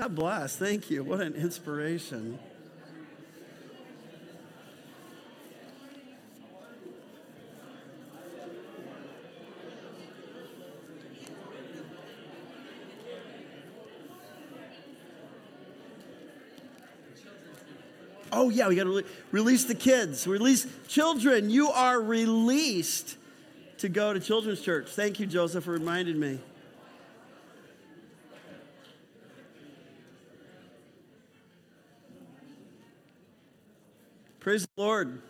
God bless. Thank you. What an inspiration. Oh, yeah, we got to release the kids. Release children. You are released to go to children's church. Thank you, Joseph, for reminding me. Praise the Lord.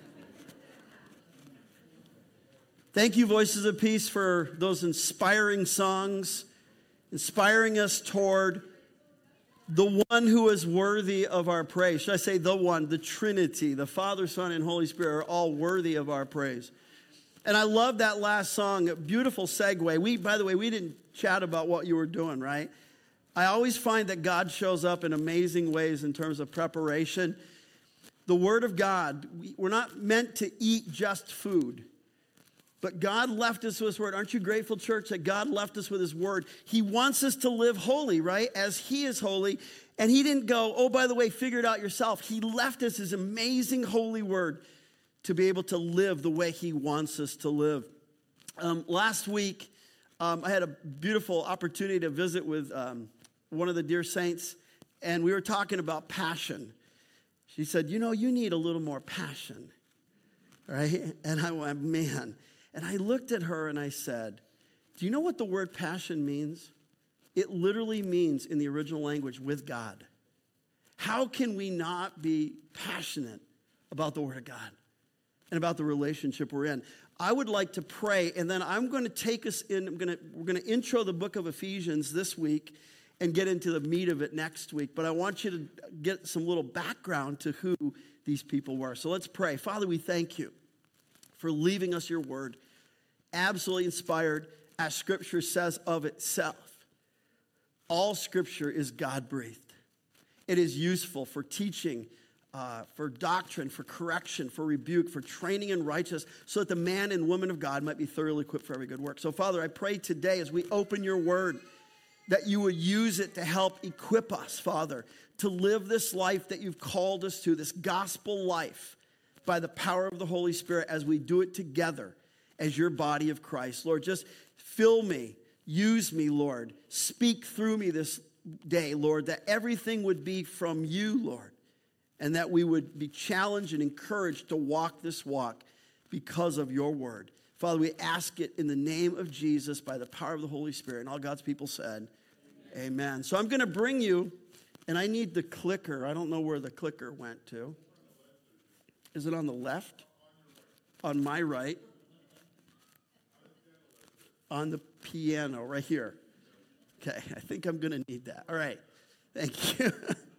Thank you, Voices of Peace, for those inspiring songs, inspiring us toward the one who is worthy of our praise. Should I say the one? The Trinity, the Father, Son, and Holy Spirit are all worthy of our praise. And I love that last song, a beautiful segue. By the way, we didn't chat about what you were doing, right? I always find that God shows up in amazing ways in terms of preparation. The Word of God, we're not meant to eat just food. But God left us with His Word. Aren't you grateful, church, that God left us with His Word? He wants us to live holy, right? As He is holy. And He didn't go, oh, by the way, figure it out yourself. He left us His amazing holy Word to be able to live the way He wants us to live. Last week, I had a beautiful opportunity to visit with one of the dear saints. And we were talking about passion. She said, you need a little more passion, right? And I went, man. And I looked at her and I said, do you know what the word passion means? It literally means, in the original language, with God. How can we not be passionate about the Word of God and about the relationship we're in? I would like to pray, and then I'm going to take us in. We're going to intro the book of Ephesians this week and get into the meat of it next week. But I want you to get some little background to who these people were. So let's pray. Father, we thank you for leaving us your word, absolutely inspired, as Scripture says of itself. All Scripture is God-breathed. It is useful for teaching, for doctrine, for correction, for rebuke, for training in righteousness, so that the man and woman of God might be thoroughly equipped for every good work. So, Father, I pray today as we open your word that you would use it to help equip us, Father, to live this life that you've called us to, this gospel life, by the power of the Holy Spirit as we do it together as your body of Christ. Lord, just fill me, use me, Lord. Speak through me this day, Lord, that everything would be from you, Lord, and that we would be challenged and encouraged to walk this walk because of your word. Father, we ask it in the name of Jesus by the power of the Holy Spirit. And all God's people said, amen. So I'm going to bring you, and I need the clicker. I don't know where the clicker went to. Is it on the left? On my right? On the piano, right here. Okay, I think I'm going to need that. All right, thank you.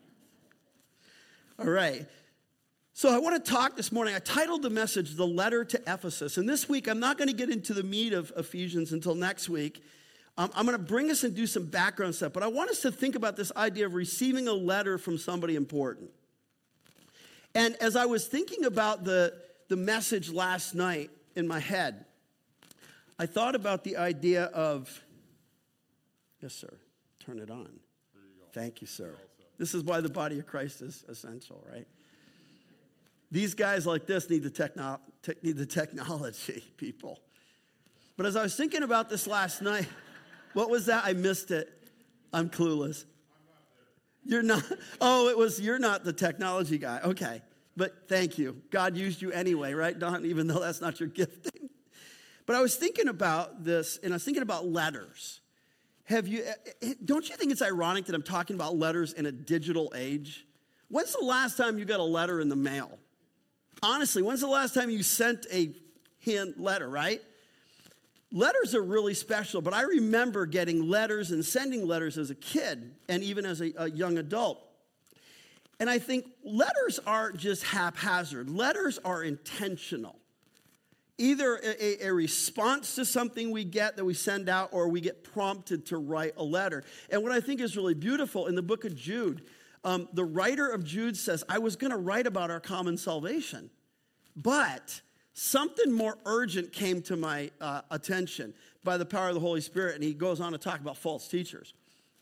All right. So I want to talk this morning. I titled the message, The Letter to Ephesus. And this week, I'm not going to get into the meat of Ephesians until next week. I'm going to bring us and do some background stuff. But I want us to think about this idea of receiving a letter from somebody important. And as I was thinking about the message last night in my head, I thought about the idea of, yes, sir, turn it on. There you go. Thank you, sir. This is why the body of Christ is essential, right? These guys like this need the technology, people. But as I was thinking about this last night, what was that? I missed it. I'm clueless. You're not. Oh, you're not the technology guy. Okay. But thank you. God used you anyway, right, Don? Even though that's not your gifting. But I was thinking about this, and I was thinking about letters. Don't you think it's ironic that I'm talking about letters in a digital age? When's the last time you got a letter in the mail? Honestly, when's the last time you sent a hand letter, right? Letters are really special, but I remember getting letters and sending letters as a kid and even as a young adult. And I think letters aren't just haphazard. Letters are intentional. Either a response to something we get that we send out, or we get prompted to write a letter. And what I think is really beautiful in the book of Jude, the writer of Jude says, I was going to write about our common salvation, but something more urgent came to my attention by the power of the Holy Spirit, and he goes on to talk about false teachers.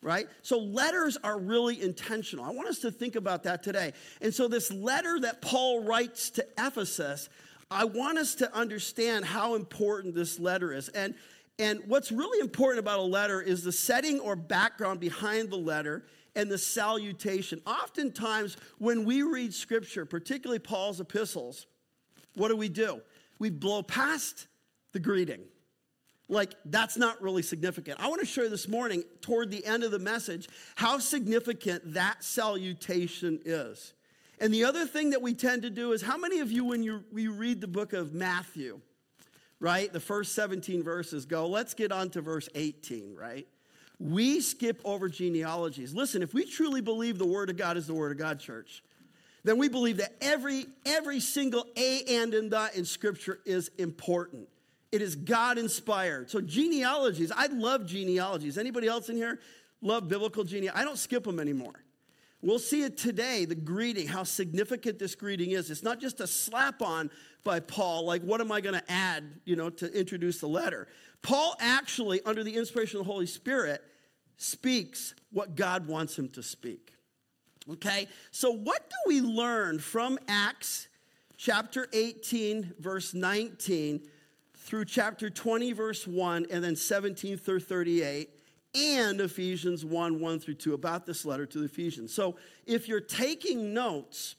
right? So letters are really intentional. I want us to think about that today. And so this letter that Paul writes to Ephesus, I want us to understand how important this letter is. And what's really important about a letter is the setting or background behind the letter and the salutation. Oftentimes, when we read Scripture, particularly Paul's epistles, what do? We blow past the greeting. Like, that's not really significant. I want to show you this morning, toward the end of the message, how significant that salutation is. And the other thing that we tend to do is, how many of you, when we read the book of Matthew, right, the first 17 verses go, let's get on to verse 18, right? We skip over genealogies. Listen, if we truly believe the Word of God is the Word of God, church, then we believe that every single A and in Scripture is important. It is God-inspired. So genealogies, I love genealogies. Anybody else in here love biblical genealogy? I don't skip them anymore. We'll see it today, the greeting, how significant this greeting is. It's not just a slap-on by Paul, like what am I going to add, to introduce the letter. Paul actually, under the inspiration of the Holy Spirit, speaks what God wants him to speak. Okay? So what do we learn from Acts chapter 18, verse 19, through chapter 20, verse 1, and then 17 through 38, and Ephesians 1 through 2, about this letter to the Ephesians. So if you're taking notes,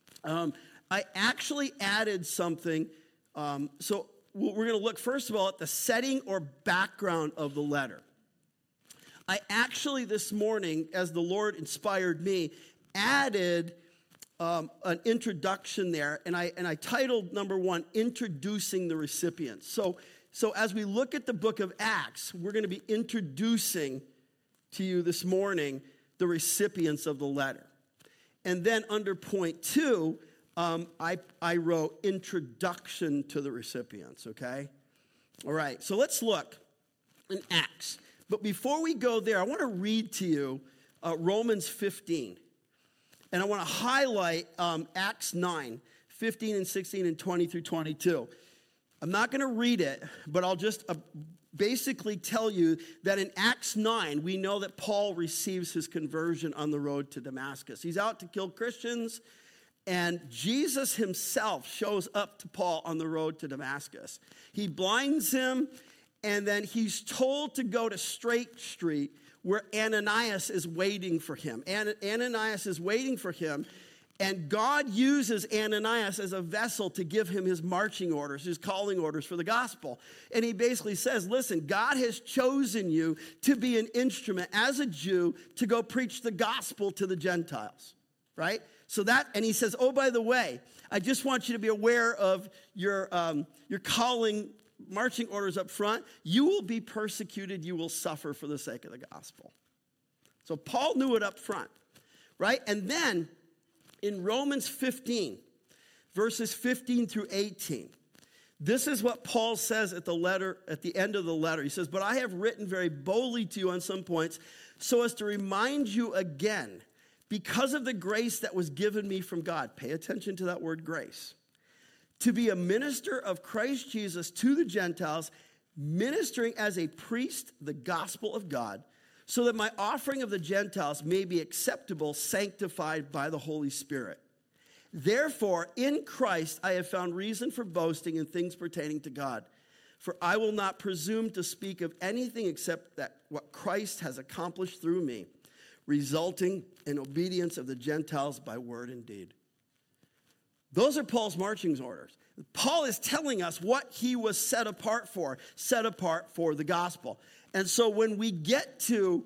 I actually added something. So we're going to look, first of all, at the setting or background of the letter. I actually, this morning, as the Lord inspired me, added an introduction there, and I titled number 1, Introducing the Recipients. So as we look at the book of Acts, we're going to be introducing to you this morning the recipients of the letter. And then under point 2, I wrote Introduction to the Recipients, okay? All right, so let's look in Acts. But before we go there, I want to read to you Romans 15. And I want to highlight Acts 9, 15 and 16 and 20 through 22. I'm not going to read it, but I'll just basically tell you that in Acts 9, we know that Paul receives his conversion on the road to Damascus. He's out to kill Christians, and Jesus himself shows up to Paul on the road to Damascus. He blinds him, and then he's told to go to Straight Street, where Ananias is waiting for him. Ananias is waiting for him, and God uses Ananias as a vessel to give him his marching orders, his calling orders for the gospel. And he basically says, listen, God has chosen you to be an instrument as a Jew to go preach the gospel to the Gentiles, right? So that, and he says, oh, by the way, I just want you to be aware of your calling marching orders up front. You will be persecuted. You will suffer for the sake of the gospel. So Paul knew it up front, right? And then in Romans 15, verses 15 through 18, this is what Paul says at the end of the letter. He says, but I have written very boldly to you on some points so as to remind you again, because of the grace that was given me from God. Pay attention to that word grace. To be a minister of Christ Jesus to the Gentiles, ministering as a priest the gospel of God, so that my offering of the Gentiles may be acceptable, sanctified by the Holy Spirit. Therefore, in Christ I have found reason for boasting in things pertaining to God. For I will not presume to speak of anything except that what Christ has accomplished through me, resulting in obedience of the Gentiles by word and deed. Those are Paul's marching orders. Paul is telling us what he was set apart for the gospel. And so when we get to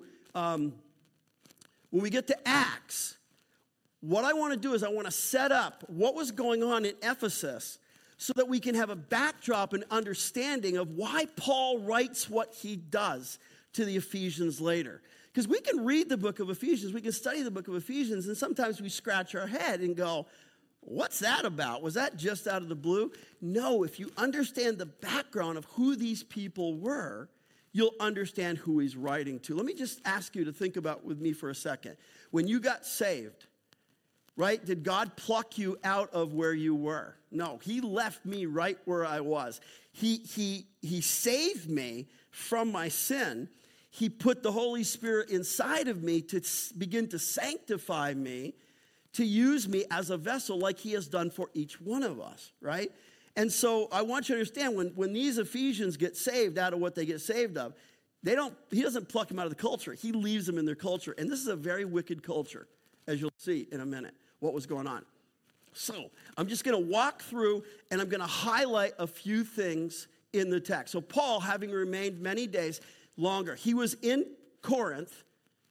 Acts, what I want to do is I want to set up what was going on in Ephesus so that we can have a backdrop and understanding of why Paul writes what he does to the Ephesians later. Because we can read the book of Ephesians, we can study the book of Ephesians, and sometimes we scratch our head and go, what's that about? Was that just out of the blue? No, if you understand the background of who these people were, you'll understand who he's writing to. Let me just ask you to think about with me for a second. When you got saved, right, did God pluck you out of where you were? No, he left me right where I was. He saved me from my sin. he put the Holy Spirit inside of me to begin to sanctify me, to use me as a vessel like he has done for each one of us, right? And so I want you to understand, when these Ephesians get saved out of what they get saved of, he doesn't pluck them out of the culture. He leaves them in their culture. And this is a very wicked culture, as you'll see in a minute, what was going on. So I'm just going to walk through, and I'm going to highlight a few things in the text. So Paul, having remained many days longer, he was in Corinth,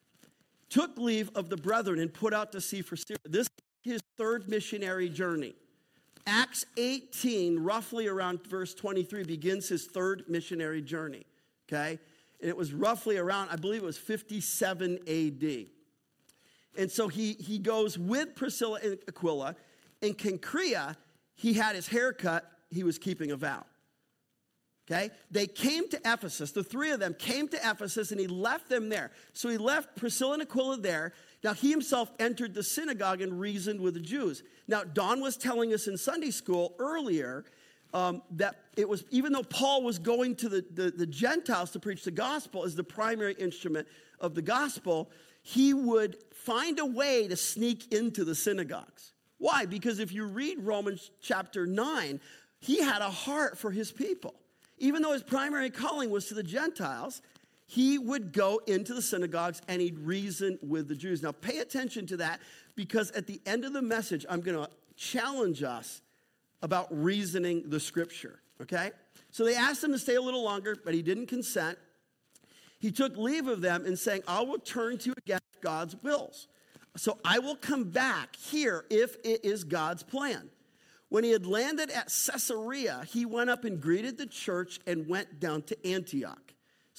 took leave of the brethren, and put out to sea for Syria. This is his third missionary journey. Acts 18, roughly around verse 23, begins his third missionary journey, okay? And it was roughly around, I believe it was 57 AD. And so he goes with Priscilla and Aquila. In Cenchrea, he had his hair cut. He was keeping a vow. Okay? They came to Ephesus. The three of them came to Ephesus, and he left them there. So he left Priscilla and Aquila there. Now, he himself entered the synagogue and reasoned with the Jews. Now, Don was telling us in Sunday school earlier that it was, even though Paul was going to the Gentiles to preach the gospel as the primary instrument of the gospel, he would find a way to sneak into the synagogues. Why? Because if you read Romans chapter 9, he had a heart for his people. Even though his primary calling was to the Gentiles, he would go into the synagogues and he'd reason with the Jews. Now, pay attention to that, because at the end of the message, I'm going to challenge us about reasoning the scripture, okay? So they asked him to stay a little longer, but he didn't consent. He took leave of them and saying, I will turn to you against God's wills. So I will come back here if it is God's plan. When he had landed at Caesarea, he went up and greeted the church and went down to Antioch.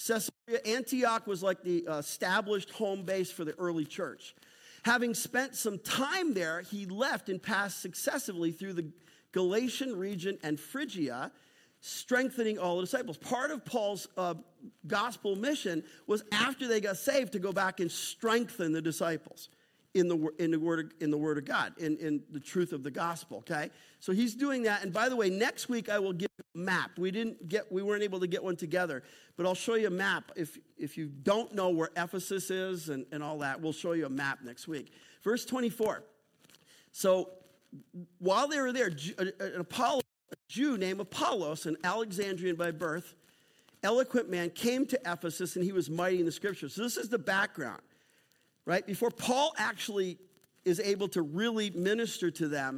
Antioch was like the established home base for the early church. Having spent some time there, he left and passed successively through the Galatian region and Phrygia, strengthening all the disciples. Part of Paul's gospel mission was, after they got saved, to go back and strengthen the disciples in the word of God, in the truth of the gospel, okay? So he's doing that. And by the way, next week I will give you a map. We weren't able to get one together, but I'll show you a map. If you don't know where Ephesus is and all that, we'll show you a map next week. Verse 24. So while they were there, a Jew named Apollos, an Alexandrian by birth, eloquent man, came to Ephesus, and he was mighty in the scriptures. So this is the background. Right? Before Paul actually is able to really minister to them,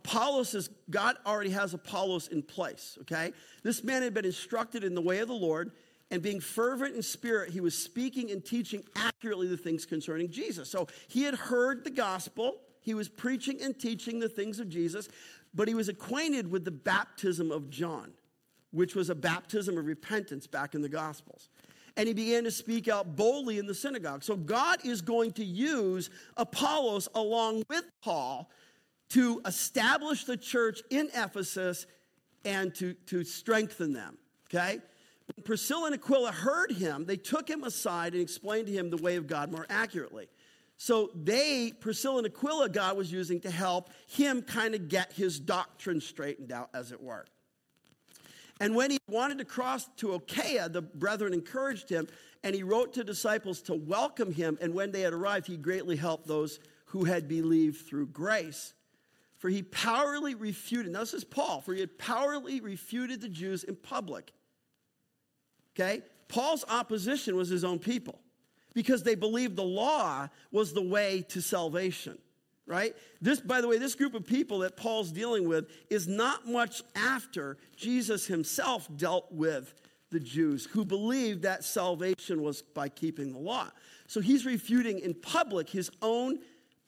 God already has Apollos in place, okay? This man had been instructed in the way of the Lord, and being fervent in spirit, he was speaking and teaching accurately the things concerning Jesus. So he had heard the gospel, he was preaching and teaching the things of Jesus, but he was acquainted with the baptism of John, which was a baptism of repentance back in the Gospels. And he began to speak out boldly in the synagogue. So God is going to use Apollos along with Paul to establish the church in Ephesus and to strengthen them, okay? When Priscilla and Aquila heard him, they took him aside and explained to him the way of God more accurately. So Priscilla and Aquila, God was using to help him kind of get his doctrine straightened out, as it were. And when he wanted to cross to Achaia, the brethren encouraged him, and he wrote to disciples to welcome him. And when they had arrived, he greatly helped those who had believed through grace. For he powerfully refuted, now this is Paul, for he had powerfully refuted the Jews in public. Okay? Paul's opposition was his own people, because they believed the law was the way to salvation. Right? This, by the way, this group of people that Paul's dealing with is not much after Jesus himself dealt with the Jews, who believed that salvation was by keeping the law. So he's refuting in public his own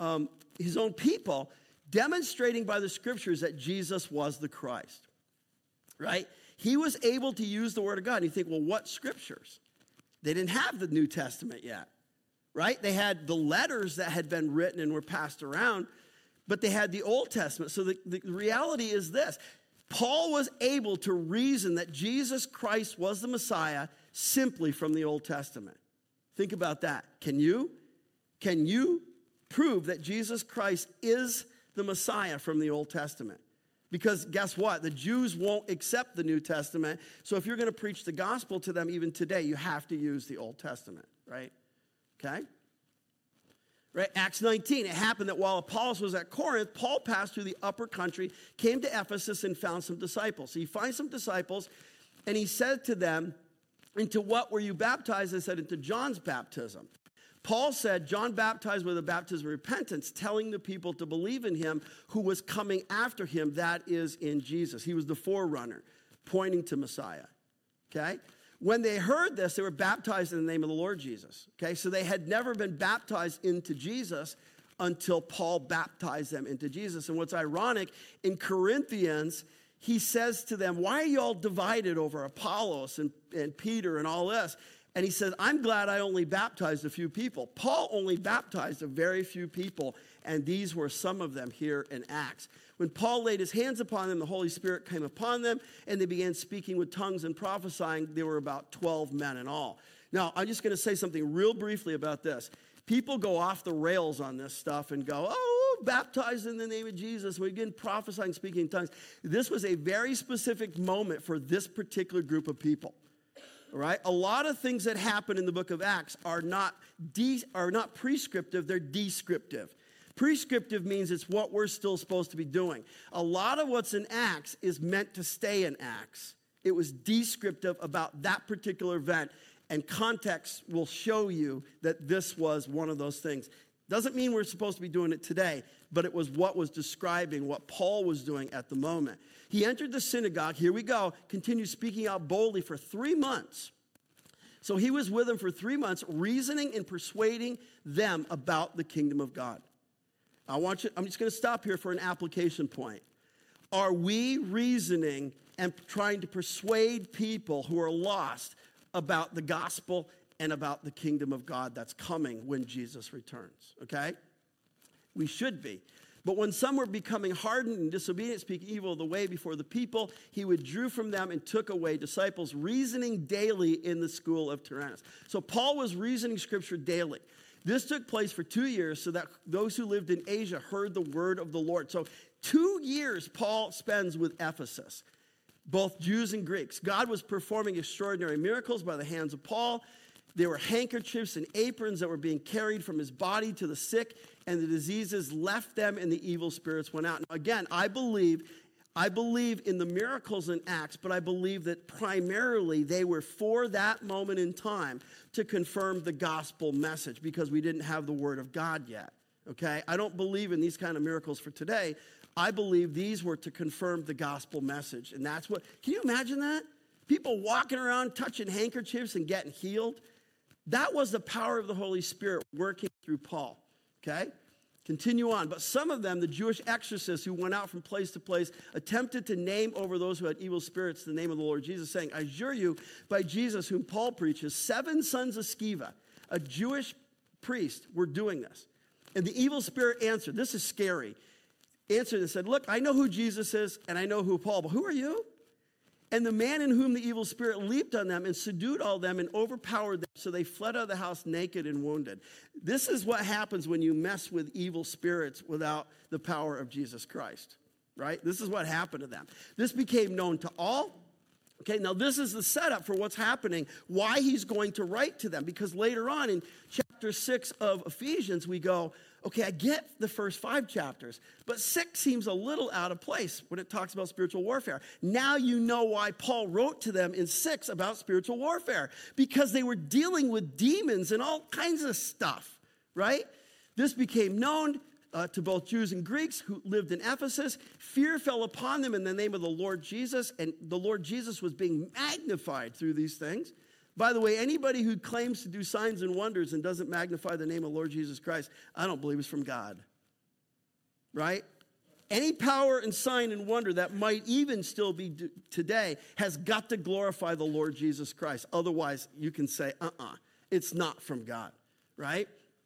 people, demonstrating by the scriptures that Jesus was the Christ. Right? He was able to use the word of God. And you think, well, what scriptures? They didn't have the New Testament yet. Right? They had the letters that had been written and were passed around, but they had the Old Testament. So the reality is this. Paul was able to reason that Jesus Christ was the Messiah simply from the Old Testament. Think about that. Can you prove that Jesus Christ is the Messiah from the Old Testament? Because guess what? The Jews won't accept the New Testament. So if you're going to preach the gospel to them even today, you have to use the Old Testament, right? Okay? Right? Acts 19, it happened that while Apollos was at Corinth, Paul passed through the upper country, came to Ephesus, and found some disciples. So he finds some disciples, and he said to them, into what were you baptized? They said, into John's baptism. Paul said, John baptized with a baptism of repentance, telling the people to believe in him who was coming after him, that is in Jesus. He was the forerunner, pointing to Messiah, okay? When they heard this, they were baptized in the name of the Lord Jesus, okay? So they had never been baptized into Jesus until Paul baptized them into Jesus. And what's ironic, in Corinthians, he says to them, why are you all divided over Apollos and Peter and all this? And he says, I'm glad I only baptized a few people. Paul only baptized a very few people, and these were some of them here in Acts. When Paul laid his hands upon them, the Holy Spirit came upon them, and they began speaking with tongues and prophesying. There were about 12 men in all. Now, I'm just going to say something real briefly about this. People go off the rails on this stuff and go, oh, baptized in the name of Jesus. We begin prophesying, speaking in tongues. This was a very specific moment for this particular group of people. All right? A lot of things that happen in the book of Acts are not prescriptive, they're descriptive. Prescriptive means it's what we're still supposed to be doing. A lot of what's in Acts is meant to stay in Acts. It was descriptive about that particular event, and context will show you that this was one of those things. Doesn't mean we're supposed to be doing it today, but it was what was describing what Paul was doing at the moment. He entered the synagogue, here we go, continued speaking out boldly for 3 months. So he was with them for 3 months, reasoning and persuading them about the kingdom of God. I'm just going to stop here for an application point. Are we reasoning and trying to persuade people who are lost about the gospel and about the kingdom of God that's coming when Jesus returns, okay? We should be. But when some were becoming hardened and disobedient, speaking evil of the way before the people, he withdrew from them and took away disciples, reasoning daily in the school of Tyrannus. So Paul was reasoning scripture daily. This took place for 2 years so that those who lived in Asia heard the word of the Lord. So 2 years Paul spends with Ephesus, both Jews and Greeks. God was performing extraordinary miracles by the hands of Paul. There were handkerchiefs and aprons that were being carried from his body to the sick, and the diseases left them and the evil spirits went out. Now, again, I believe in the miracles in Acts, but I believe that primarily they were for that moment in time to confirm the gospel message because we didn't have the word of God yet, okay? I don't believe in these kind of miracles for today. I believe these were to confirm the gospel message, and that's what, can you imagine that? People walking around touching handkerchiefs and getting healed. That was the power of the Holy Spirit working through Paul, okay? Continue on. But some of them, the Jewish exorcists who went out from place to place, attempted to name over those who had evil spirits the name of the Lord Jesus, saying, I assure you, by Jesus, whom Paul preaches, 7 sons of Sceva, a Jewish priest, were doing this. And the evil spirit answered, this is scary, answered and said, look, I know who Jesus is and I know who Paul, but who are you? And the man in whom the evil spirit leaped on them and subdued all them and overpowered them, so they fled out of the house naked and wounded. This is what happens when you mess with evil spirits without the power of Jesus Christ, right? This is what happened to them. This became known to all. Okay, now this is the setup for what's happening, why he's going to write to them. Because later on in chapter 6 of Ephesians, we go, okay, I get the first 5 chapters, but 6 seems a little out of place when it talks about spiritual warfare. Now you know why Paul wrote to them in 6 about spiritual warfare, because they were dealing with demons and all kinds of stuff, right? This became known to both Jews and Greeks who lived in Ephesus. Fear fell upon them in the name of the Lord Jesus, and the Lord Jesus was being magnified through these things. By the way, anybody who claims to do signs and wonders and doesn't magnify the name of Lord Jesus Christ, I don't believe is from God, right? Any power and sign and wonder that might even still be today has got to glorify the Lord Jesus Christ. Otherwise, you can say, it's not from God, right?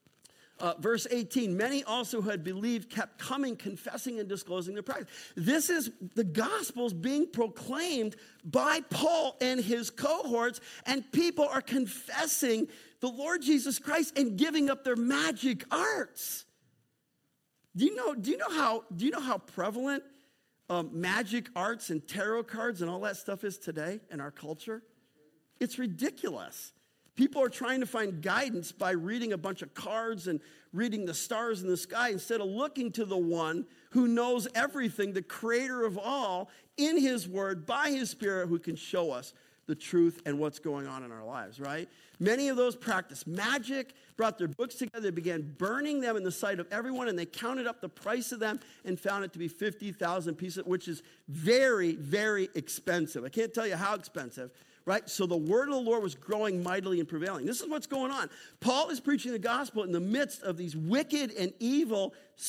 Verse 18, many also who had believed kept coming, confessing and disclosing their practice. This is the gospels being proclaimed by Paul and his cohorts, and people are confessing the Lord Jesus Christ and giving up their magic arts. Do you know how prevalent magic arts and tarot cards and all that stuff is today in our culture? It's ridiculous. People are trying to find guidance by reading a bunch of cards and reading the stars in the sky instead of looking to the one who knows everything, the creator of all, in his word, by his spirit, who can show us the truth and what's going on in our lives, right? Many of those practiced magic, brought their books together, they began burning them in the sight of everyone, and they counted up the price of them and found it to be 50,000 pieces, which is very, very expensive. I can't tell you how expensive, right? So the word of the Lord was growing mightily and prevailing. This is what's going on. Paul is preaching the gospel in the midst of these wicked and evil,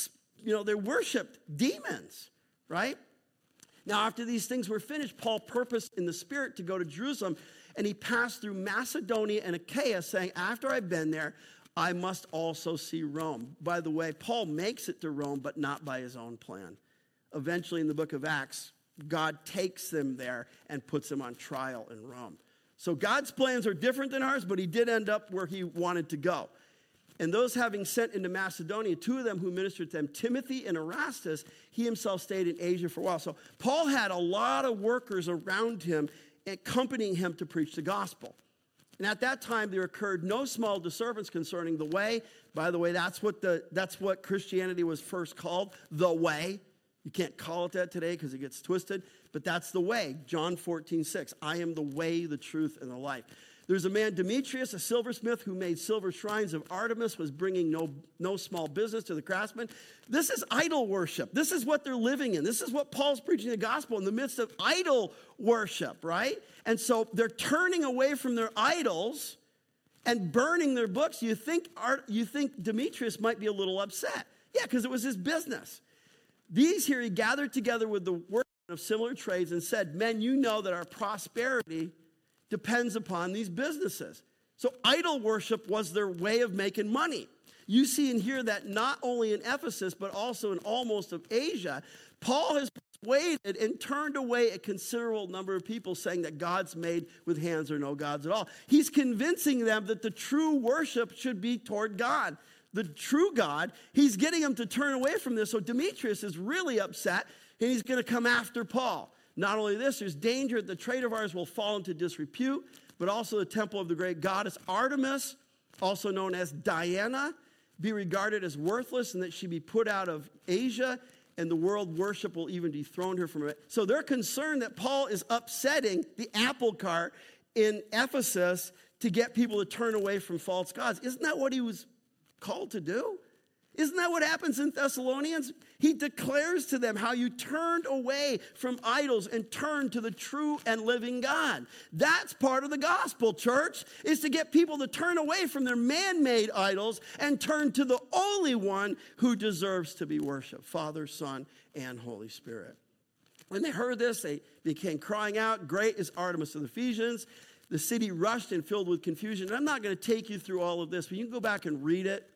they worshiped demons, right? Now, after these things were finished, Paul purposed in the Spirit to go to Jerusalem, and he passed through Macedonia and Achaia, saying, after I've been there, I must also see Rome. By the way, Paul makes it to Rome, but not by his own plan. Eventually, in the book of Acts, God takes them there and puts them on trial in Rome. So God's plans are different than ours, but he did end up where he wanted to go. And those having sent into Macedonia, two of them who ministered to them, Timothy and Erastus, he himself stayed in Asia for a while. So Paul had a lot of workers around him accompanying him to preach the gospel. And at that time, there occurred no small disturbance concerning the way. By the way, that's what Christianity was first called, the way. You can't call it that today because it gets twisted, but that's the way. John 14:6. I am the way, the truth, and the life. There's a man, Demetrius, a silversmith, who made silver shrines of Artemis, was bringing no small business to the craftsmen. This is idol worship. This is what they're living in. This is what Paul's preaching the gospel in the midst of idol worship, right? And so they're turning away from their idols and burning their books. You think Demetrius might be a little upset. Yeah, because it was his business. These here he gathered together with the workmen of similar trades and said, men, you know that our prosperity depends upon these businesses. So idol worship was their way of making money. You see and hear that not only in Ephesus, but also in almost of Asia, Paul has persuaded and turned away a considerable number of people, saying that gods made with hands are no gods at all. He's convincing them that the true worship should be toward God, the true God. He's getting them to turn away from this. So Demetrius is really upset, and he's going to come after Paul. Not only this, there's danger that the trade of ours will fall into disrepute, but also the temple of the great goddess Artemis, also known as Diana, be regarded as worthless, and that she be put out of Asia, and the world worship will even dethrone her from it. So they're concerned that Paul is upsetting the apple cart in Ephesus to get people to turn away from false gods. Isn't that what he was called to do? Isn't that what happens in Thessalonians? He declares to them how you turned away from idols and turned to the true and living God. That's part of the gospel, church, is to get people to turn away from their man-made idols and turn to the only one who deserves to be worshiped, Father, Son, and Holy Spirit. When they heard this, they began crying out, great is Artemis of the Ephesians. The city rushed and filled with confusion. And I'm not going to take you through all of this, but you can go back and read it.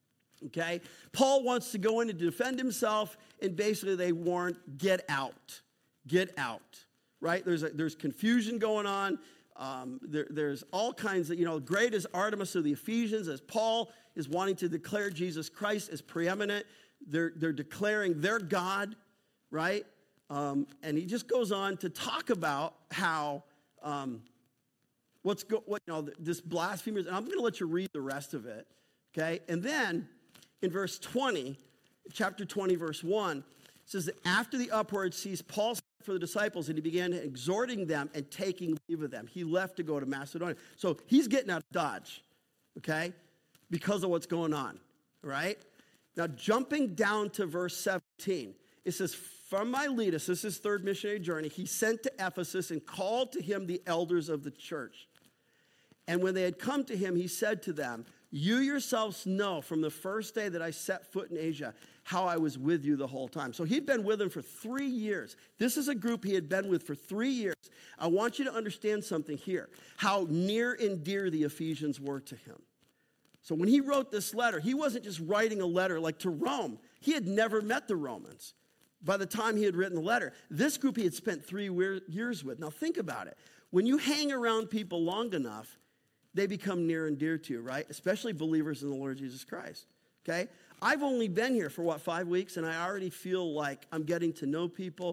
Okay, Paul wants to go in to defend himself, and basically they warn, get out, right? There's confusion going on. There's all kinds of, great is Artemis of the Ephesians, as Paul is wanting to declare Jesus Christ as preeminent. They're declaring their God, right? And he just goes on to talk about how this blasphemers, and I'm going to let you read the rest of it, okay? And then in verse 20, chapter 20, verse 1, it says that after the uproar ceased, Paul sent for the disciples, and he began exhorting them and taking leave of them. He left to go to Macedonia. So he's getting out of Dodge, okay, because of what's going on, right? Now, jumping down to verse 17, it says, from Miletus, this is his third missionary journey, he sent to Ephesus and called to him the elders of the church. And when they had come to him, he said to them, you yourselves know from the first day that I set foot in Asia how I was with you the whole time. So he'd been with them for 3 years. This is a group he had been with for 3 years. I want you to understand something here, how near and dear the Ephesians were to him. So when he wrote this letter, he wasn't just writing a letter like to Rome. He had never met the Romans by the time he had written the letter. This group he had spent 3 years with. Now think about it. When you hang around people long enough, they become near and dear to you, right? Especially believers in the Lord Jesus Christ, okay? I've only been here for, 5 weeks, and I already feel like I'm getting to know people.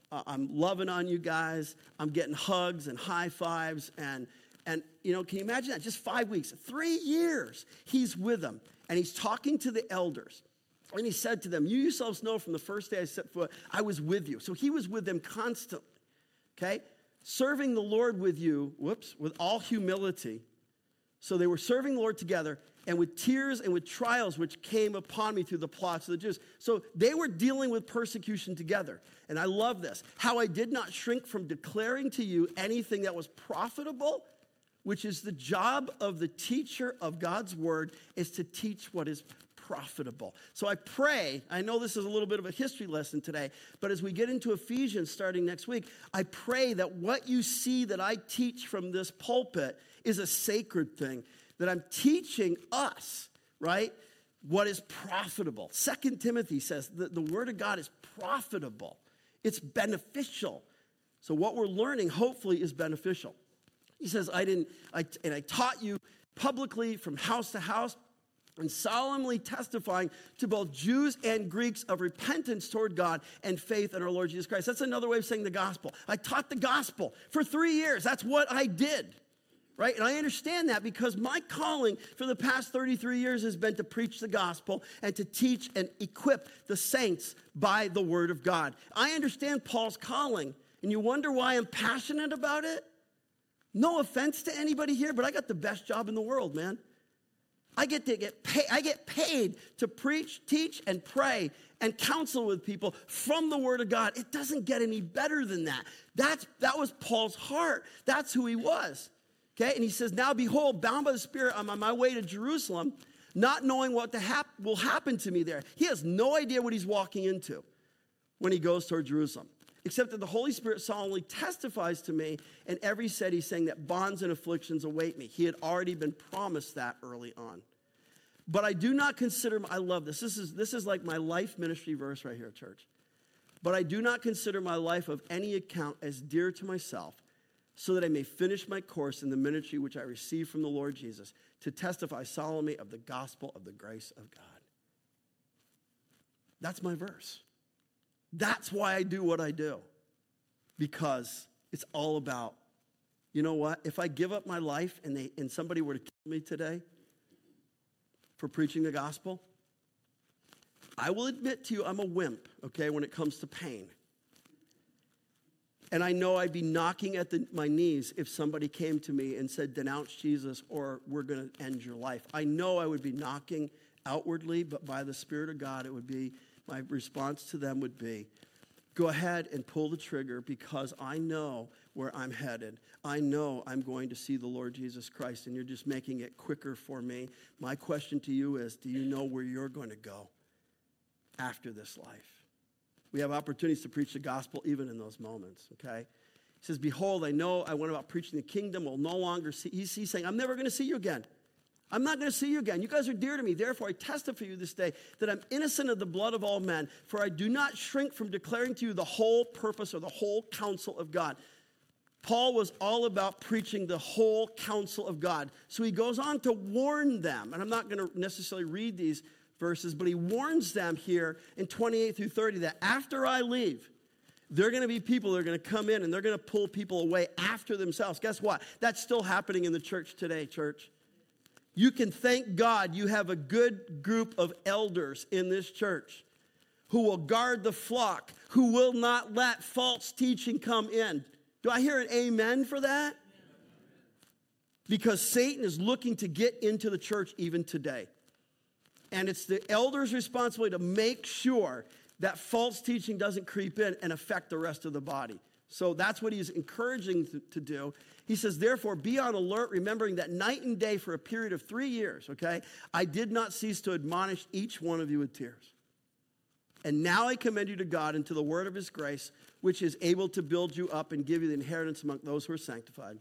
I'm loving on you guys. I'm getting hugs and high fives. And can you imagine that? Just 5 weeks, 3 years, he's with them. And he's talking to the elders. And he said to them, you yourselves know from the first day I set foot, I was with you. So he was with them constantly, okay? Serving the Lord with you, with all humility. So they were serving the Lord together, and with tears and with trials which came upon me through the plots of the Jews. So they were dealing with persecution together. And I love this. How I did not shrink from declaring to you anything that was profitable, which is the job of the teacher of God's word, is to teach what is profitable. So I pray, I know this is a little bit of a history lesson today, but as we get into Ephesians starting next week, I pray that what you see that I teach from this pulpit is a sacred thing, that I'm teaching us, right, what is profitable. 2 Timothy says that the word of God is profitable. It's beneficial. So what we're learning, hopefully, is beneficial. He says, I taught you publicly from house to house, and solemnly testifying to both Jews and Greeks of repentance toward God and faith in our Lord Jesus Christ. That's another way of saying the gospel. I taught the gospel for 3 years. That's what I did, right? And I understand that because my calling for the past 33 years has been to preach the gospel and to teach and equip the saints by the word of God. I understand Paul's calling, and you wonder why I'm passionate about it? No offense to anybody here, but I got the best job in the world, man. I get paid to preach, teach, and pray and counsel with people from the Word of God. It doesn't get any better than that. That was Paul's heart. That's who he was. Okay, and he says, now behold, bound by the Spirit, I'm on my way to Jerusalem, not knowing what will happen to me there. He has no idea what he's walking into when he goes toward Jerusalem, except that the Holy Spirit solemnly testifies to me, and every city saying that bonds and afflictions await me. He had already been promised that early on. But I do not consider, I love this. This is like my life ministry verse right here, church. But I do not consider my life of any account as dear to myself, so that I may finish my course in the ministry which I received from the Lord Jesus, to testify solemnly of the gospel of the grace of God. That's my verse. That's why I do what I do. Because it's all about, you know what? If I give up my life and somebody were to kill me today for preaching the gospel, I will admit to you I'm a wimp, okay, when it comes to pain. And I know I'd be knocking at my knees if somebody came to me and said, denounce Jesus or we're going to end your life. I know I would be knocking outwardly, but by the Spirit of God, it would be, my response to them would be, go ahead and pull the trigger because I know where I'm headed. I know I'm going to see the Lord Jesus Christ, and you're just making it quicker for me. My question to you is, do you know where you're going to go after this life? We have opportunities to preach the gospel even in those moments, okay? He says, behold, I know I went about preaching the kingdom, will no longer see. He's saying, I'm never going to see you again. I'm not going to see you again. You guys are dear to me. Therefore, I testify for you this day that I'm innocent of the blood of all men, for I do not shrink from declaring to you the whole purpose or the whole counsel of God. Paul was all about preaching the whole counsel of God. So he goes on to warn them, and I'm not going to necessarily read these verses, but he warns them here in 28 through 30 that after I leave, there are going to be people that are going to come in and they're going to pull people away after themselves. Guess what? That's still happening in the church today, church. You can thank God you have a good group of elders in this church who will guard the flock, who will not let false teaching come in. Do I hear an amen for that? Because Satan is looking to get into the church even today. And it's the elder's responsibility to make sure that false teaching doesn't creep in and affect the rest of the body. So that's what he's encouraging to do. He says, therefore, be on alert, remembering that night and day for a period of 3 years, okay, I did not cease to admonish each one of you with tears. And now I commend you to God and to the word of his grace, which is able to build you up and give you the inheritance among those who are sanctified.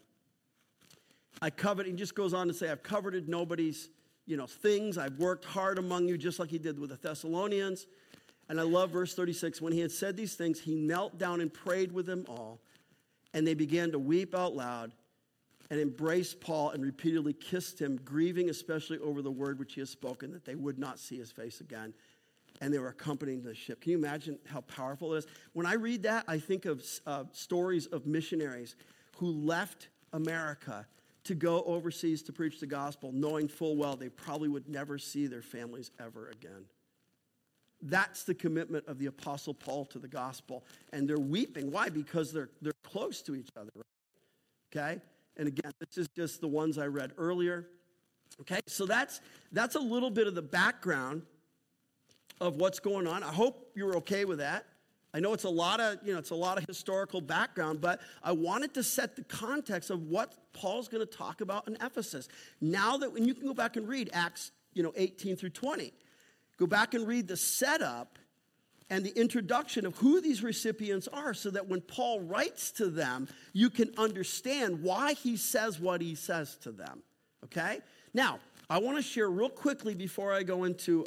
I coveted, he just goes on to say, I've coveted nobody's things. I've worked hard among you, just like he did with the Thessalonians. And I love verse 36. When he had said these things, he knelt down and prayed with them all. And they began to weep out loud and embraced Paul and repeatedly kissed him, grieving especially over the word which he has spoken, that they would not see his face again. and they were accompanying the ship. Can you imagine how powerful it is? When I read that, I think of stories of missionaries who left America to go overseas to preach the gospel, knowing full well they probably would never see their families ever again. That's the commitment of the Apostle Paul to the gospel. And they're weeping. Why? Because they're close to each other. Okay? And again, this is just the ones I read earlier. Okay? So that's a little bit of the background of what's going on. I hope you're okay with that. I know it's a lot of historical background, but I wanted to set the context of what Paul's going to talk about in Ephesus. Now that when you can go back and read Acts, 18 through 20. Go back and read the setup and the introduction of who these recipients are so that when Paul writes to them, you can understand why he says what he says to them. Okay? Now, I want to share real quickly before I go into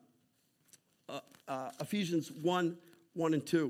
Ephesians 1 and 2.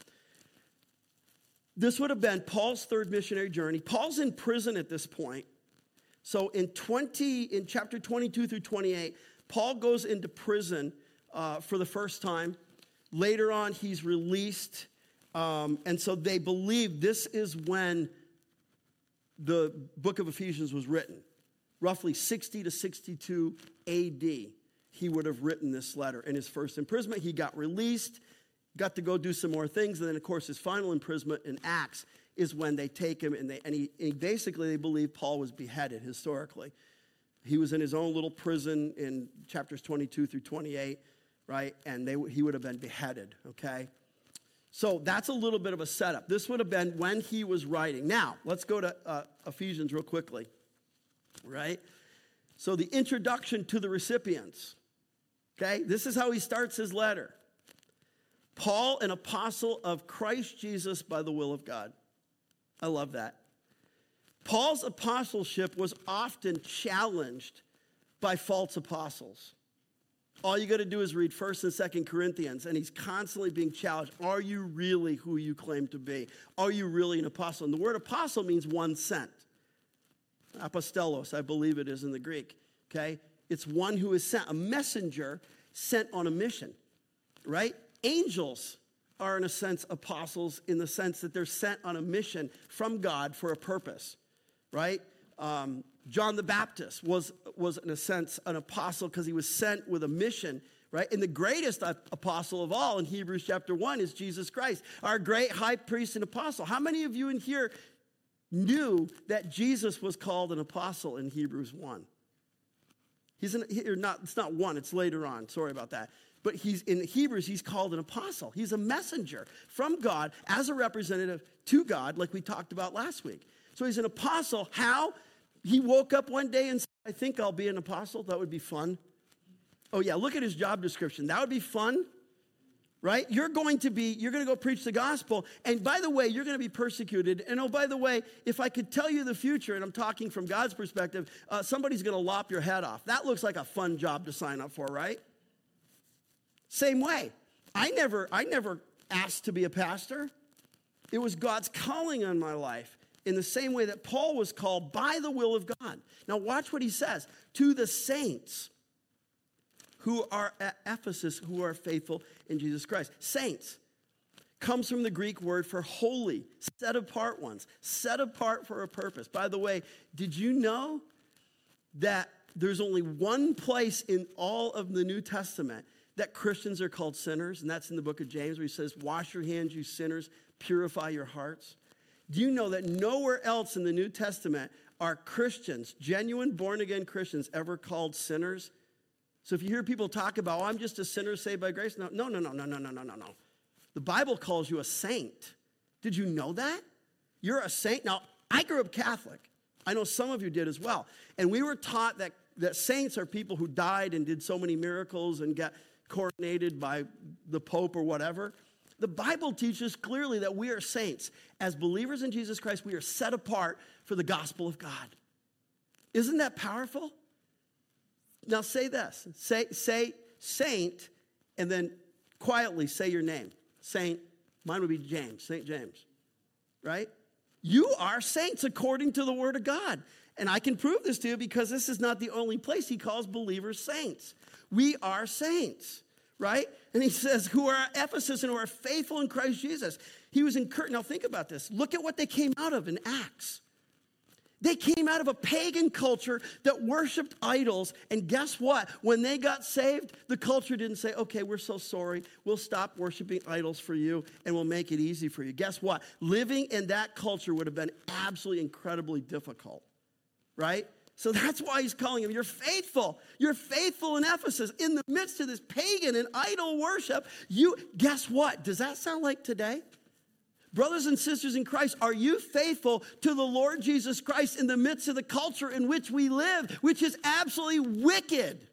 This would have been Paul's third missionary journey. Paul's in prison at this point. So in chapter 22 through 28, Paul goes into prison for the first time. Later on, he's released. And so they believe this is when the book of Ephesians was written. Roughly 60 to 62 AD, he would have written this letter. In his first imprisonment, he got released, got to go do some more things. And then, of course, his final imprisonment in Acts is when they take him. And basically, they believe Paul was beheaded historically. He was in his own little prison in chapters 22 through 28, right? And he would have been beheaded, okay? So that's a little bit of a setup. This would have been when he was writing. Now, let's go to Ephesians real quickly, right? So the introduction to the recipients, okay? This is how he starts his letter. Paul, an apostle of Christ Jesus by the will of God. I love that. Paul's apostleship was often challenged by false apostles. All you got to do is read 1st and 2nd Corinthians, and he's constantly being challenged. Are you really who you claim to be? Are you really an apostle? And the word apostle means one sent. Apostolos, I believe it is in the Greek, okay? It's one who is sent, a messenger sent on a mission, right? Angels are, in a sense, apostles in the sense that they're sent on a mission from God for a purpose. Right? John the Baptist was in a sense an apostle because he was sent with a mission, right? And the greatest apostle of all in Hebrews chapter 1 is Jesus Christ, our great high priest and apostle. How many of you in here knew that Jesus was called an apostle in Hebrews 1? It's not 1, it's later on. Sorry about that. But in Hebrews, he's called an apostle. He's a messenger from God as a representative to God, like we talked about last week. So he's an apostle. How? He woke up one day and said, I think I'll be an apostle. That would be fun. Oh, yeah, look at his job description. That would be fun, right? You're going to go preach the gospel. And by the way, you're going to be persecuted. And oh, by the way, if I could tell you the future, and I'm talking from God's perspective, somebody's going to lop your head off. That looks like a fun job to sign up for, right? Same way. I never asked to be a pastor. It was God's calling on my life. In the same way that Paul was called by the will of God. Now watch what he says. To the saints who are at Ephesus, who are faithful in Jesus Christ. Saints comes from the Greek word for holy, set apart ones, set apart for a purpose. By the way, did you know that there's only one place in all of the New Testament that Christians are called sinners? And that's in the book of James where he says, wash your hands, you sinners, purify your hearts. Do you know that nowhere else in the New Testament are Christians, genuine born-again Christians, ever called sinners? So if you hear people talk about, I'm just a sinner saved by grace. No. The Bible calls you a saint. Did you know that? You're a saint. Now, I grew up Catholic. I know some of you did as well. And we were taught that saints are people who died and did so many miracles and got coronated by the Pope or whatever. The Bible teaches clearly that we are saints. As believers in Jesus Christ, we are set apart for the gospel of God. Isn't that powerful? Now say this. Say saint, and then quietly say your name. Saint, mine would be James, St. James, right? You are saints according to the word of God. And I can prove this to you because this is not the only place he calls believers saints. We are saints. right? And he says, who are at Ephesus and who are faithful in Christ Jesus. He was encouraged. Now think about this. Look at what they came out of in Acts. They came out of a pagan culture that worshiped idols. And guess what? When they got saved, the culture didn't say, okay, we're so sorry. We'll stop worshiping idols for you and we'll make it easy for you. Guess what? Living in that culture would have been absolutely incredibly difficult, right? So that's why he's calling them, you're faithful. You're faithful in Ephesus. In the midst of this pagan and idol worship, guess what? Does that sound like today? Brothers and sisters in Christ, are you faithful to the Lord Jesus Christ in the midst of the culture in which we live, which is absolutely wicked?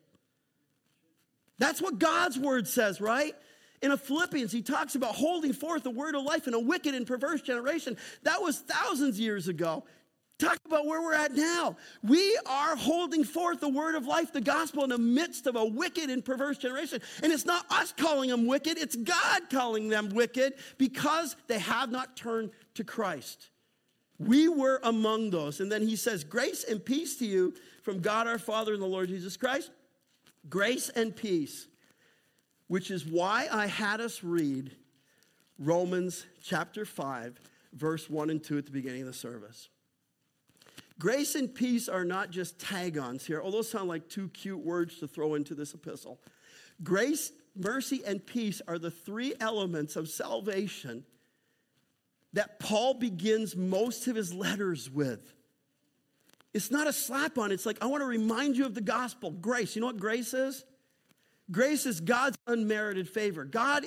That's what God's word says, right? In Philippians, he talks about holding forth the word of life in a wicked and perverse generation. That was thousands of years ago. Talk about where we're at now. We are holding forth the word of life, the gospel, in the midst of a wicked and perverse generation. And it's not us calling them wicked, it's God calling them wicked because they have not turned to Christ. We were among those. And then he says, grace and peace to you from God our Father and the Lord Jesus Christ. Grace and peace, which is why I had us read Romans chapter 5, verse 1 and 2 at the beginning of the service. Grace and peace are not just tag-ons here, although those sound like two cute words to throw into this epistle. Grace, mercy, and peace are the three elements of salvation that Paul begins most of his letters with. It's not a slap-on. It's like, I want to remind you of the gospel. Grace. You know what grace is? Grace is God's unmerited favor.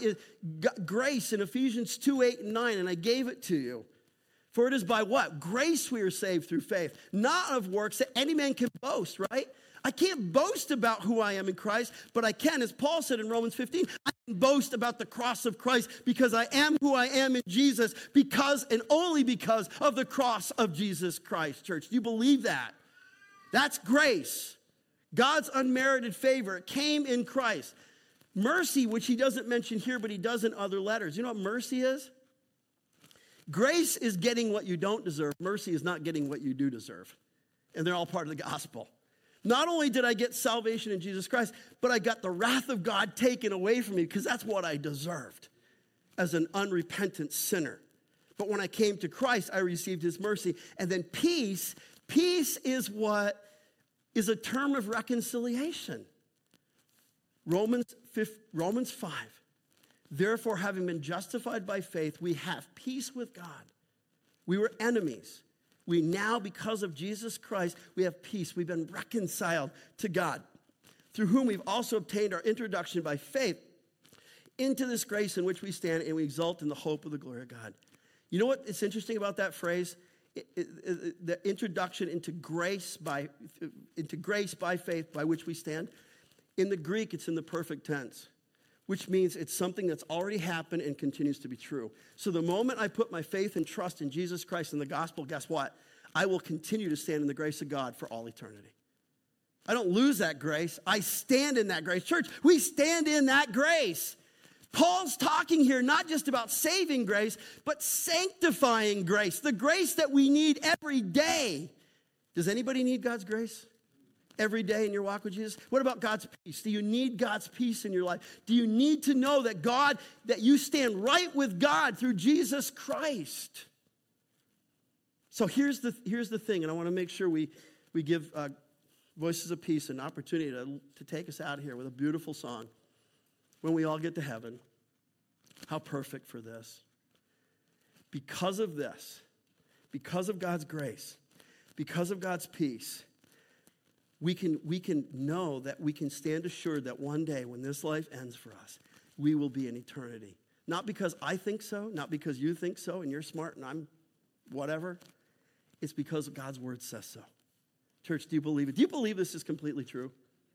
Grace in Ephesians 2, 8, and 9, and I gave it to you. For it is by what? Grace we are saved through faith, not of works that any man can boast, right? I can't boast about who I am in Christ, but I can, as Paul said in Romans 15, I can boast about the cross of Christ because I am who I am in Jesus because and only because of the cross of Jesus Christ, church. Do you believe that? That's grace. God's unmerited favor. It came in Christ. Mercy, which he doesn't mention here, but he does in other letters. You know what mercy is? Grace is getting what you don't deserve. Mercy is not getting what you do deserve. And they're all part of the gospel. Not only did I get salvation in Jesus Christ, but I got the wrath of God taken away from me because that's what I deserved as an unrepentant sinner. But when I came to Christ, I received his mercy. And then peace is what is a term of reconciliation. Romans 5. Therefore, having been justified by faith, we have peace with God. We were enemies. We now, because of Jesus Christ, we have peace. We've been reconciled to God, through whom we've also obtained our introduction by faith into this grace in which we stand, and we exult in the hope of the glory of God. You know what is interesting about that phrase? The introduction into grace by faith by which we stand. In the Greek, it's in the perfect tense, which means it's something that's already happened and continues to be true. So the moment I put my faith and trust in Jesus Christ and the gospel, guess what? I will continue to stand in the grace of God for all eternity. I don't lose that grace. I stand in that grace. Church, we stand in that grace. Paul's talking here not just about saving grace, but sanctifying grace, the grace that we need every day. Does anybody need God's grace every day in your walk with Jesus? What about God's peace? Do you need God's peace in your life? Do you need to know that you stand right with God through Jesus Christ? So here's the thing, and I want to make sure we give Voices of Peace an opportunity to take us out of here with a beautiful song. When we all get to heaven, how perfect for this. Because of this, because of God's grace, because of God's peace, we can know that we can stand assured that one day when this life ends for us, we will be in eternity. Not because I think so, not because you think so, and you're smart and I'm whatever. It's because God's word says so. Church, do you believe it? Do you believe this is completely true?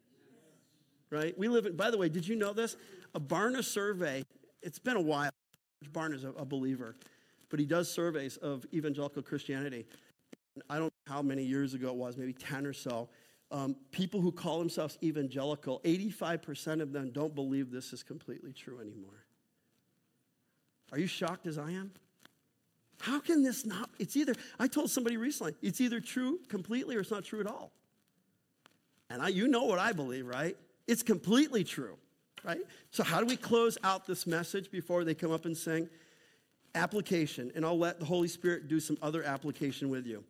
Right? We live in, by the way, did you know this? A Barna survey, it's been a while. Barna's a believer, but he does surveys of evangelical Christianity. I don't know how many years ago it was, maybe 10 or so. People who call themselves evangelical, 85% of them don't believe this is completely true anymore. Are you shocked as I am? How can this not? I told somebody recently, it's either true completely or it's not true at all. And you know what I believe, right? It's completely true. right? So how do we close out this message before they come up and sing? Application, and I'll let the Holy Spirit do some other application with you.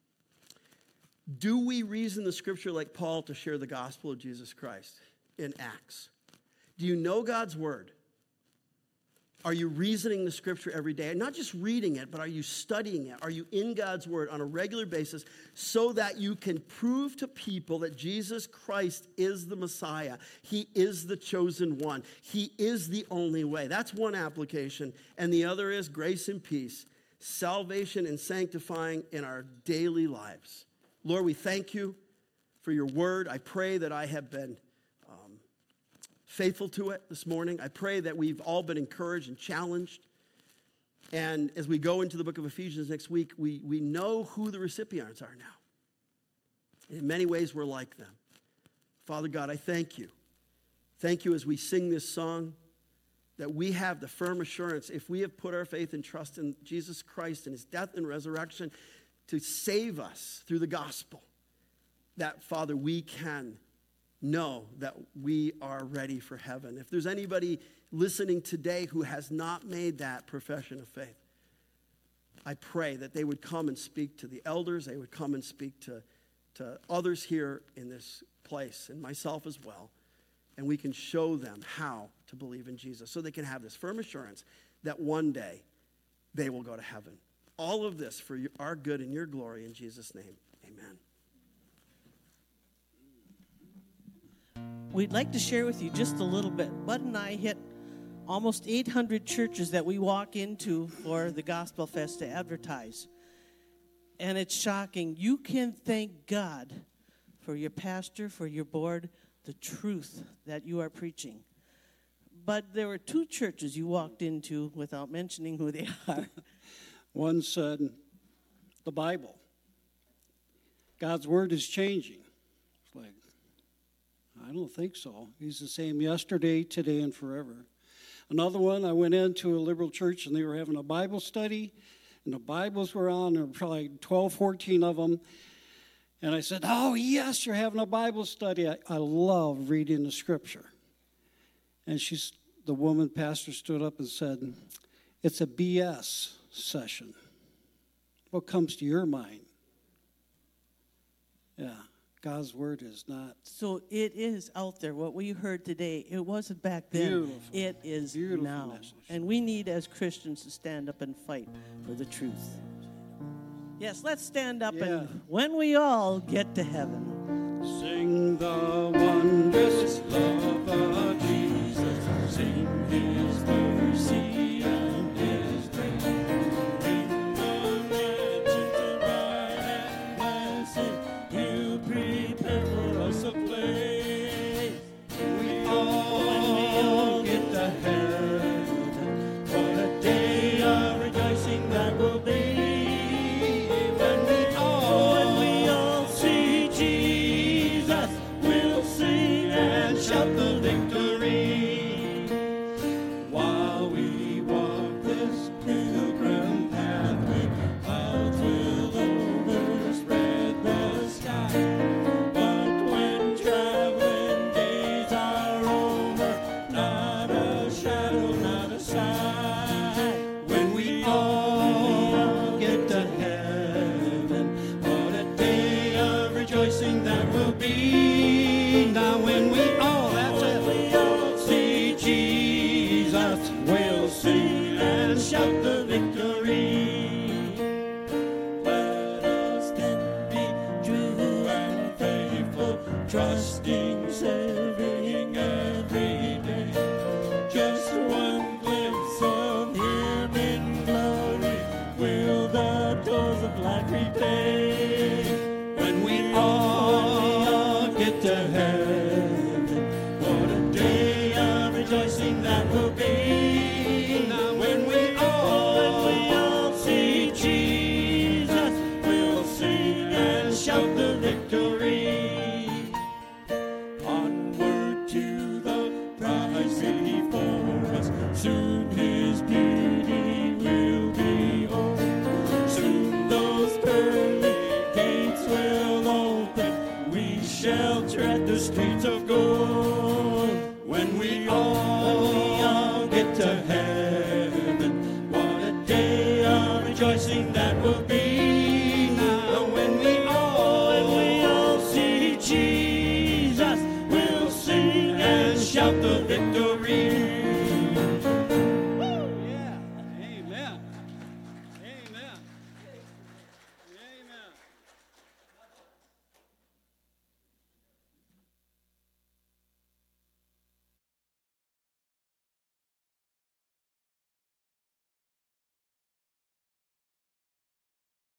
Do we reason the Scripture like Paul to share the gospel of Jesus Christ in Acts? Do you know God's word? Are you reasoning the Scripture every day? And not just reading it, but are you studying it? Are you in God's word on a regular basis so that you can prove to people that Jesus Christ is the Messiah? He is the chosen one. He is the only way. That's one application. And the other is grace and peace, salvation and sanctifying in our daily lives. Lord, we thank you for your word. I pray that I have been faithful to it this morning. I pray that we've all been encouraged and challenged. And as we go into the book of Ephesians next week, we know who the recipients are now. In many ways, we're like them. Father God, I thank you. Thank you as we sing this song that we have the firm assurance, if we have put our faith and trust in Jesus Christ and his death and resurrection to save us through the gospel, that, Father, we can know that we are ready for heaven. If there's anybody listening today who has not made that profession of faith, I pray that they would come and speak to the elders, they would come and speak to others here in this place, and myself as well, and we can show them how to believe in Jesus so they can have this firm assurance that one day they will go to heaven. All of this for our good and your glory in Jesus' name. Amen. We'd like to share with you just a little bit. Bud and I hit almost 800 churches that we walk into for the Gospel Fest to advertise. And it's shocking. You can thank God for your pastor, for your board, the truth that you are preaching. But there were 2 churches you walked into without mentioning who they are. One said, the Bible. God's word is changing. It's like, I don't think so. He's the same yesterday, today, and forever. Another one, I went into a liberal church, and they were having a Bible study, and the Bibles were on. There were probably 12, 14 of them. And I said, oh, yes, you're having a Bible study. I love reading the Scripture. And the woman pastor stood up and said, it's a BS session. What comes to your mind? Yeah. God's word is not. So it is out there. What we heard today, it wasn't back then. Beautiful. It is Beautiful now. message. And we need, as Christians, to stand up and fight for the truth. Yes, let's stand up and when we all get to heaven. Sing the wondrous love of Jesus. Sing his mercy and his grace. In the mansions of bright and blessed, he'll prepare for us a place. We all get to heaven. What a day of rejoicing that will be. Shout the victory while we walk this pilgrim pathway. Clouds will overspread the sky, but when traveling days are over, not a shadow, not a sign. When we all get to heaven, what a day of rejoicing that will be. Now when we see Jesus, we'll sing and shout the victory. Let us then be true and faithful, trusting, serving every day. Just one glimpse of him in glory will the doors of life repay. When we all get to heaven, what a day of rejoicing that will be. Now when we all see Jesus, we'll sing and shout the victory. Onward to the prize before us, soon his beauty will behold. Soon those pearly gates will open, we shall tread the streets of gold. When we all ahead.